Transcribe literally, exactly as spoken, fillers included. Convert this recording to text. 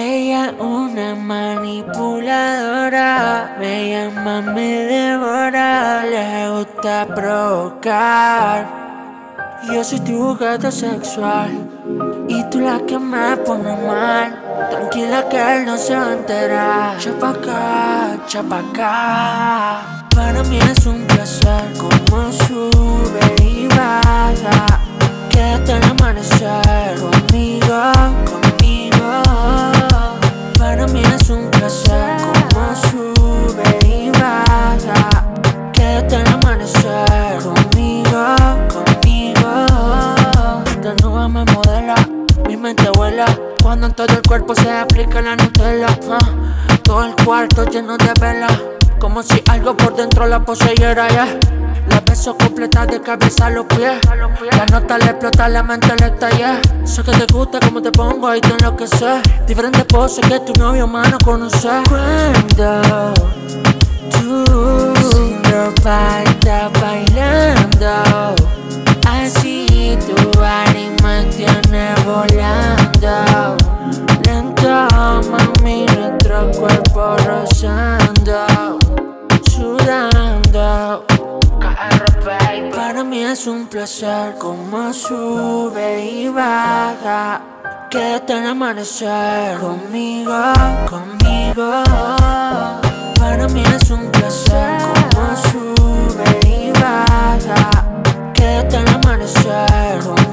Ella una manipuladora, me llama, me devora, le gusta provocar. Yo soy tu juguete sexual y tú la que me pone mal. Tranquila que él no se va a enterar. Chapa acá, chapa acá. Para mí es un placer como sube y baja. Quédate al amanecer conmigo, conmigo. Para mí es un placer como sube y baja. Quédate al amanecer conmigo, conmigo. De nuevo me modela, mi mente vuela cuando en todo el cuerpo se aplica la Nutella. uh, Todo el cuarto lleno de velas, como si algo por dentro la poseyera, yeah. La beso completa de cabeza a los pies. La nota le explota, la mente le estalla. Sé que te gusta como te pongo, ahí te enloqueces. Diferentes poses que tu novio más no conoce. Cuando tú sin ropa estás bailando, así tu body me tiene volando. Lento, mami, nuestro cuerpo rozando, sudando. Para mí es un placer como sube y baja. Quédate al amanecer conmigo, conmigo. Para mí es un placer como sube y baja. Quédate al amanecer conmigo.